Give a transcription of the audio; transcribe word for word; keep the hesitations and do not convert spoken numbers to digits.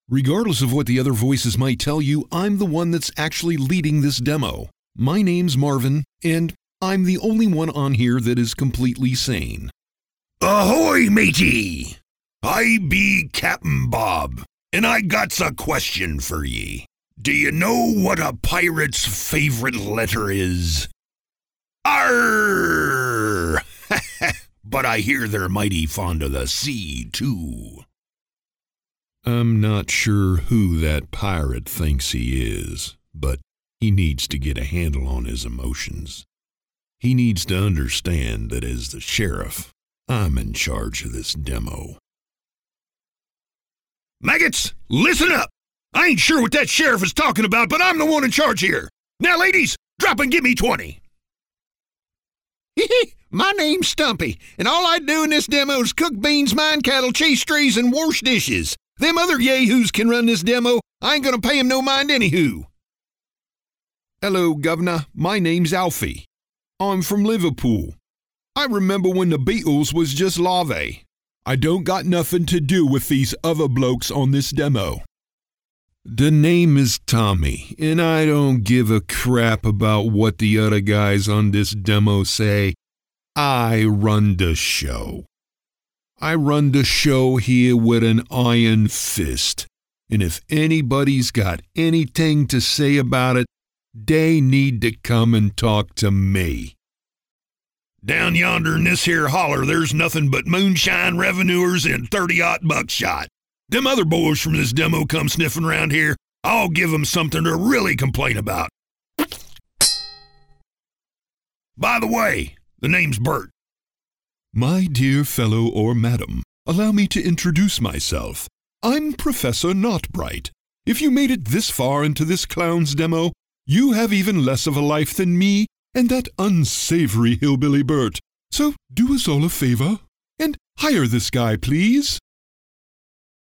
Regardless of what the other voices might tell you, I'm the one that's actually leading this demo. My name's Marvin, and I'm the only one on here that is completely sane. Ahoy, matey! I be Captain Bob, and I got a question for ye. Do you know what a pirate's favorite letter is? Arr! But I hear they're mighty fond of the sea, too. I'm not sure who that pirate thinks he is, but he needs to get a handle on his emotions. He needs to understand that as the sheriff, I'm in charge of this demo. Maggots, listen up! I ain't sure what that sheriff is talking about, but I'm the one in charge here. Now, ladies, drop and give me twenty. My name's Stumpy, and all I do in this demo is cook beans, mine cattle, chase strays, and wash dishes. Them other yahoos can run this demo. I ain't gonna pay 'em no mind anywho. Hello, Governor. My name's Alfie. I'm from Liverpool. I remember when the Beatles was just larvae. I don't got nothing to do with these other blokes on this demo. The name is Tommy, and I don't give a crap about what the other guys on this demo say. I run the show. I run the show here with an iron fist, and if anybody's got anything to say about it, they need to come and talk to me. Down yonder in this here holler, there's nothing but moonshine revenuers and thirty-aught buckshot. Them other boys from this demo come sniffing around here, I'll give them something to really complain about. By the way, the name's Bert. My dear fellow or madam, allow me to introduce myself. I'm Professor Notbright. If you made it this far into this clown's demo, you have even less of a life than me and that unsavory hillbilly Bert. So do us all a favor and hire this guy, please.